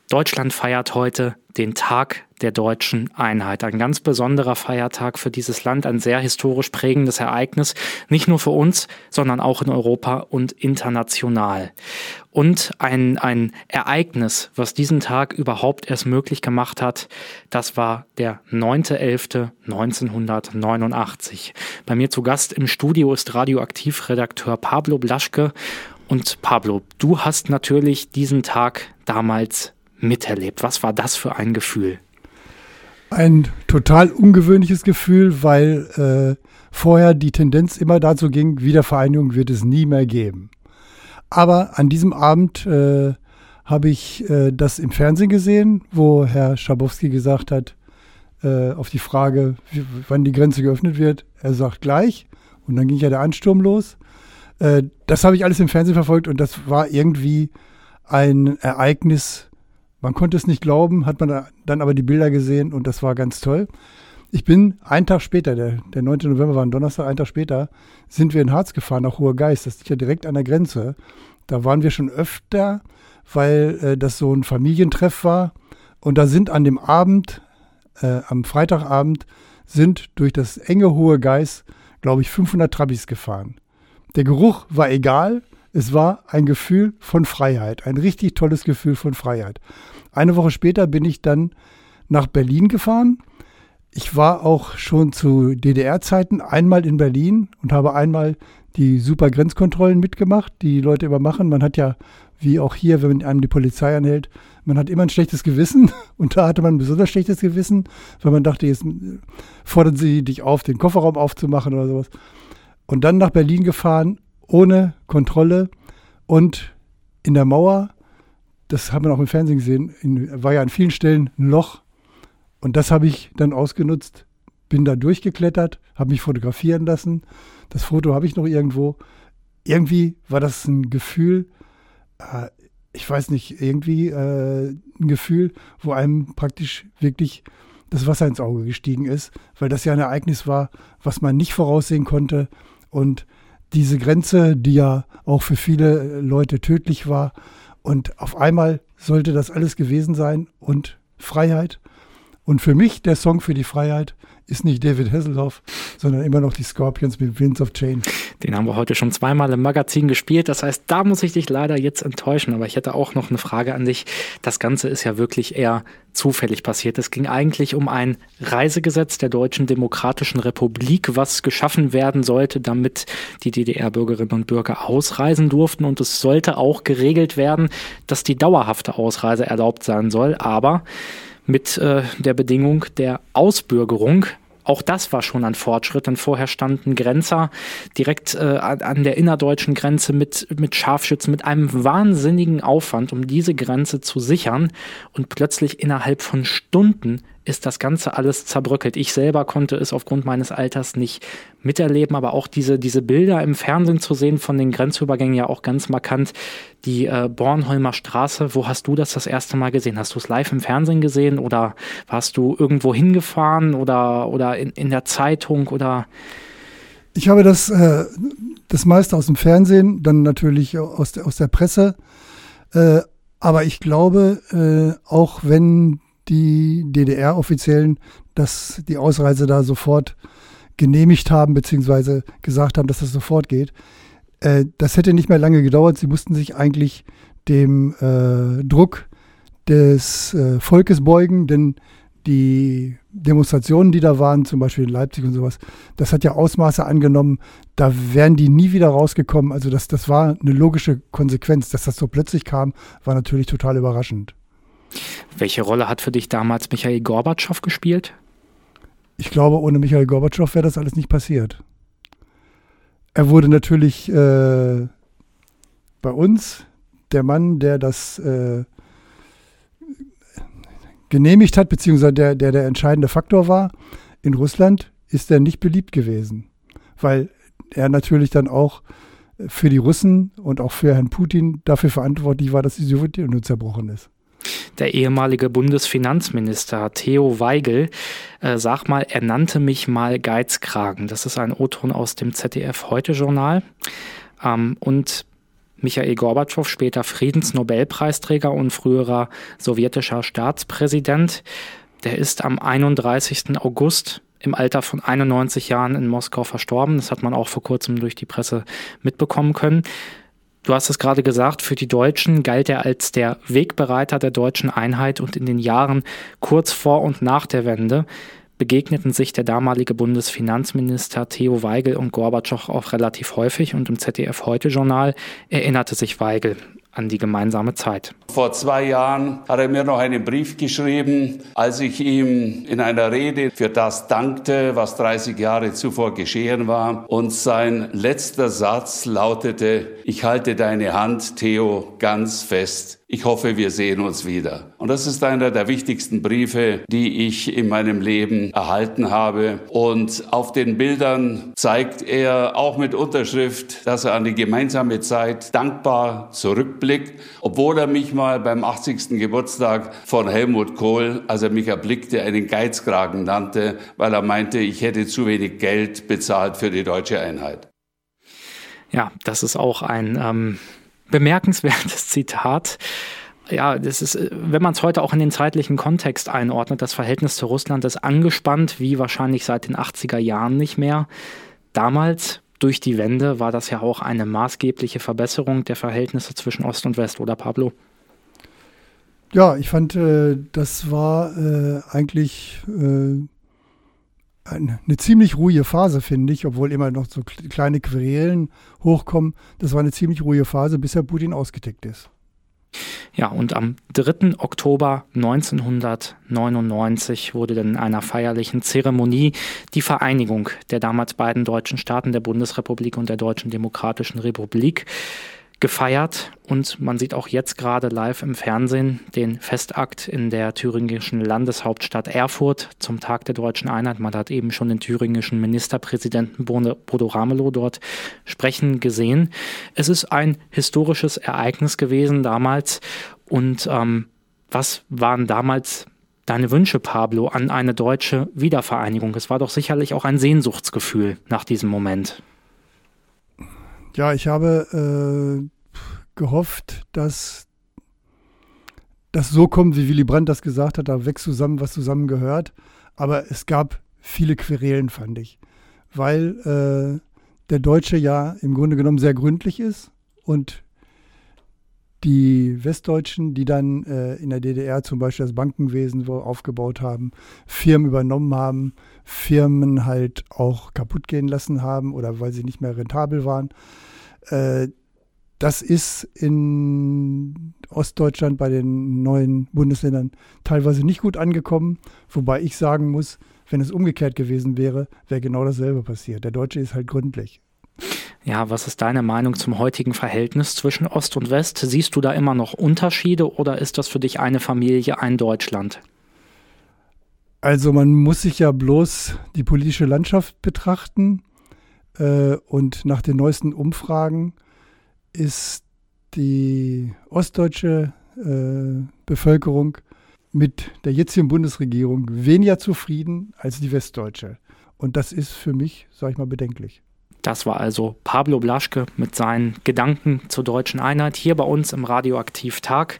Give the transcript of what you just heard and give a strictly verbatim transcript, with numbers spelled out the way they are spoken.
Deutschland feiert heute den Tag der deutschen Einheit. Ein ganz besonderer Feiertag für dieses Land, ein sehr historisch prägendes Ereignis, nicht nur für uns, sondern auch in Europa und international. Und ein, ein Ereignis, was diesen Tag überhaupt erst möglich gemacht hat, das war der neunter elfter neunzehnhundertneunundachtzig. Bei mir zu Gast im Studio ist Radioaktiv-Redakteur Pablo Blaschke. Und Pablo, du hast natürlich diesen Tag damals miterlebt. Was war das für ein Gefühl? Ein total ungewöhnliches Gefühl, weil äh, vorher die Tendenz immer dazu ging, Wiedervereinigung wird es nie mehr geben. Aber an diesem Abend äh, habe ich äh, das im Fernsehen gesehen, wo Herr Schabowski gesagt hat, äh, auf die Frage, wie, wann die Grenze geöffnet wird, er sagt gleich. Und dann ging ja der Ansturm los. Äh, das habe ich alles im Fernsehen verfolgt und das war irgendwie ein Ereignis. Man konnte es nicht glauben, hat man dann aber die Bilder gesehen und das war ganz toll. Ich bin einen Tag später, der, der neunte November war ein Donnerstag, einen Tag später, sind wir in Harz gefahren, nach Hoher Geist. Das liegt ja direkt an der Grenze. Da waren wir schon öfter, weil äh, das so ein Familientreff war. Und da sind an dem Abend, äh, am Freitagabend, sind durch das enge Hohe Geist, glaube ich, fünfhundert Trabis gefahren. Der Geruch war egal. Es war ein Gefühl von Freiheit, ein richtig tolles Gefühl von Freiheit. Eine Woche später bin ich dann nach Berlin gefahren. Ich war auch schon zu D D R-Zeiten einmal in Berlin und habe einmal die super Grenzkontrollen mitgemacht, die die Leute immer machen. Man hat ja, wie auch hier, wenn einem die Polizei anhält, man hat immer ein schlechtes Gewissen. Und da hatte man ein besonders schlechtes Gewissen, weil man dachte, jetzt fordern sie dich auf, den Kofferraum aufzumachen oder sowas. Und dann nach Berlin gefahren, ohne Kontrolle und in der Mauer, das haben wir auch im Fernsehen gesehen, in, war ja an vielen Stellen ein Loch und das habe ich dann ausgenutzt, bin da durchgeklettert, habe mich fotografieren lassen, das Foto habe ich noch irgendwo. Irgendwie war das ein Gefühl, äh, ich weiß nicht, irgendwie äh, ein Gefühl, wo einem praktisch wirklich das Wasser ins Auge gestiegen ist, weil das ja ein Ereignis war, was man nicht voraussehen konnte und diese Grenze, die ja auch für viele Leute tödlich war. Und auf einmal sollte das alles gewesen sein und Freiheit. Und für mich der Song für die Freiheit ist nicht David Hasselhoff, sondern immer noch die Scorpions mit Winds of Change. Den haben wir heute schon zweimal im Magazin gespielt. Das heißt, da muss ich dich leider jetzt enttäuschen. Aber ich hätte auch noch eine Frage an dich. Das Ganze ist ja wirklich eher zufällig passiert. Es ging eigentlich um ein Reisegesetz der Deutschen Demokratischen Republik, was geschaffen werden sollte, damit die D D R-Bürgerinnen und Bürger ausreisen durften. Und es sollte auch geregelt werden, dass die dauerhafte Ausreise erlaubt sein soll. Aber mit äh, der Bedingung der Ausbürgerung. Auch das war schon ein Fortschritt, denn vorher standen Grenzer direkt äh, an der innerdeutschen Grenze mit, mit Scharfschützen, mit einem wahnsinnigen Aufwand, um diese Grenze zu sichern. Und plötzlich innerhalb von Stunden ist das Ganze alles zerbröckelt. Ich selber konnte es aufgrund meines Alters nicht miterleben, aber auch diese, diese Bilder im Fernsehen zu sehen von den Grenzübergängen ja auch ganz markant. Die äh, Bornholmer Straße, wo hast du das das erste Mal gesehen? Hast du es live im Fernsehen gesehen oder warst du irgendwo hingefahren oder, oder in, in der Zeitung oder? Ich habe das, äh, das meiste aus dem Fernsehen, dann natürlich aus der, aus der Presse. Äh, aber ich glaube, äh, auch wenn die D D R-Offiziellen, dass die Ausreise da sofort genehmigt haben, beziehungsweise gesagt haben, dass das sofort geht. Äh, das hätte nicht mehr lange gedauert. Sie mussten sich eigentlich dem äh, Druck des äh, Volkes beugen, denn die Demonstrationen, die da waren, zum Beispiel in Leipzig und sowas, das hat ja Ausmaße angenommen, da wären die nie wieder rausgekommen. Also das, das war eine logische Konsequenz. Dass das so plötzlich kam, war natürlich total überraschend. Welche Rolle hat für dich damals Michail Gorbatschow gespielt? Ich glaube, ohne Michail Gorbatschow wäre das alles nicht passiert. Er wurde natürlich äh, bei uns der Mann, der das äh, genehmigt hat, beziehungsweise der, der der entscheidende Faktor war. In Russland ist er nicht beliebt gewesen, weil er natürlich dann auch für die Russen und auch für Herrn Putin dafür verantwortlich war, dass die Sowjetunion zerbrochen ist. Der ehemalige Bundesfinanzminister Theo Weigel, äh, sag mal, er nannte mich mal Geizkragen. Das ist ein O-Ton aus dem Z D F-Heute-Journal. Ähm, und Michail Gorbatschow, später Friedensnobelpreisträger und früherer sowjetischer Staatspräsident, der ist am einunddreißigsten August im Alter von einundneunzig Jahren in Moskau verstorben. Das hat man auch vor kurzem durch die Presse mitbekommen können. Du hast es gerade gesagt, für die Deutschen galt er als der Wegbereiter der deutschen Einheit und in den Jahren kurz vor und nach der Wende begegneten sich der damalige Bundesfinanzminister Theo Weigel und Gorbatschow auch relativ häufig und im Z D F-Heute-Journal erinnerte sich Weigel an die gemeinsame Zeit. Vor zwei Jahren hat er mir noch einen Brief geschrieben, als ich ihm in einer Rede für das dankte, was dreißig Jahre zuvor geschehen war. Und sein letzter Satz lautete: Ich halte deine Hand, Theo, ganz fest. Ich hoffe, wir sehen uns wieder. Und das ist einer der wichtigsten Briefe, die ich in meinem Leben erhalten habe. Und auf den Bildern zeigt er auch mit Unterschrift, dass er an die gemeinsame Zeit dankbar zurückblickt, obwohl er mich mal beim achtzigsten Geburtstag von Helmut Kohl, als er mich erblickte, einen Geizkragen nannte, weil er meinte, ich hätte zu wenig Geld bezahlt für die deutsche Einheit. Ja, das ist auch ein ähm bemerkenswertes Zitat. Ja, das ist, wenn man es heute auch in den zeitlichen Kontext einordnet, das Verhältnis zu Russland ist angespannt, wie wahrscheinlich seit den achtziger Jahren nicht mehr. Damals, durch die Wende, war das ja auch eine maßgebliche Verbesserung der Verhältnisse zwischen Ost und West, oder Pablo? Ja, ich fand, äh, das war äh, eigentlich äh, eine ziemlich ruhige Phase, finde ich, obwohl immer noch so kleine Querelen hochkommen. Das war eine ziemlich ruhige Phase, bis Herr Putin ausgetickt ist. Ja, und am dritten Oktober neunzehnhundertneunundneunzig wurde dann in einer feierlichen Zeremonie die Vereinigung der damals beiden deutschen Staaten, der Bundesrepublik und der Deutschen Demokratischen Republik, gefeiert. Und man sieht auch jetzt gerade live im Fernsehen den Festakt in der thüringischen Landeshauptstadt Erfurt zum Tag der deutschen Einheit. Man hat eben schon den thüringischen Ministerpräsidenten Bodo Ramelow dort sprechen gesehen. Es ist ein historisches Ereignis gewesen damals. Und ähm, was waren damals deine Wünsche, Pablo, an eine deutsche Wiedervereinigung? Es war doch sicherlich auch ein Sehnsuchtsgefühl nach diesem Moment. Ja, ich habe äh, gehofft, dass das so kommt, wie Willy Brandt das gesagt hat, da wächst zusammen, was zusammengehört. Aber es gab viele Querelen, fand ich, weil äh, der Deutsche ja im Grunde genommen sehr gründlich ist und die Westdeutschen, die dann äh, in der D D R zum Beispiel das Bankenwesen aufgebaut haben, Firmen übernommen haben, Firmen halt auch kaputt gehen lassen haben oder weil sie nicht mehr rentabel waren. Äh, das ist in Ostdeutschland bei den neuen Bundesländern teilweise nicht gut angekommen, wobei ich sagen muss, wenn es umgekehrt gewesen wäre, wäre genau dasselbe passiert. Der Deutsche ist halt gründlich. Ja, was ist deine Meinung zum heutigen Verhältnis zwischen Ost und West? Siehst du da immer noch Unterschiede oder ist das für dich eine Familie, ein Deutschland? Also man muss sich ja bloß die politische Landschaft betrachten äh, und nach den neuesten Umfragen ist die ostdeutsche äh, Bevölkerung mit der jetzigen Bundesregierung weniger zufrieden als die westdeutsche. Und das ist für mich, sage ich mal, bedenklich. Das war also Pablo Blaschke mit seinen Gedanken zur deutschen Einheit hier bei uns im Radioaktiv Tag.